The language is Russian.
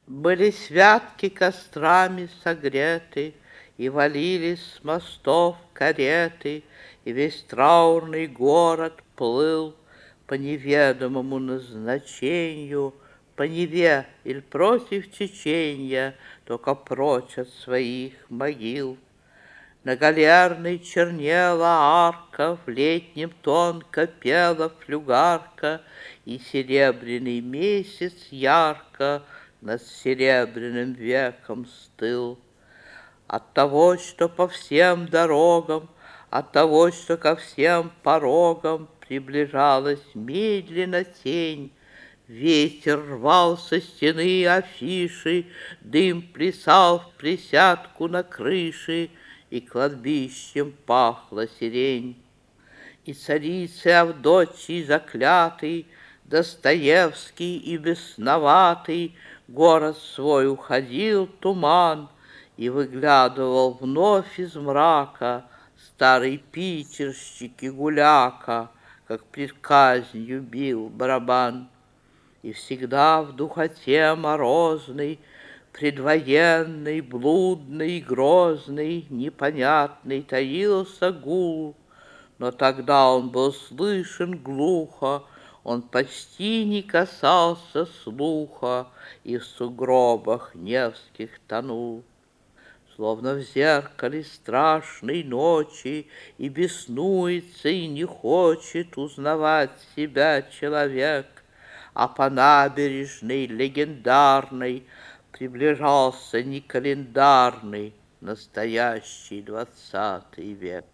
Были святки кострами согреты, И валились с мостов кареты, И весь траурный город плыл По неведомому назначению, По Неве или против теченья, Только прочь от своих могил. На галерной чернела арка, В летнем тонко пела флюгарка, И серебряный месяц ярко Над серебряным веком стыл. От того, что по всем дорогам, От того, что ко всем порогам Приближалась медленно тень, ветер рвал со стены афиши, Дым плясал в присядку на крыше, И кладбищем пахла сирень. И царицы Авдотьи заклятый, Достоевский и бесноватый, Город свой уходил туман, И выглядывал вновь из мрака Старый питерщик и гуляка, Как пред казнью бил барабан. И всегда в духоте морозной, Предвоенный, блудный, грозный, Непонятный таился гул. Но тогда он был слышен глухо, Он почти не касался слуха И в сугробах Невских тонул. Словно в зеркале страшной ночи И беснуется, и не хочет Узнавать себя человек, А по набережной легендарной Приближался не календарный Настоящий XX век.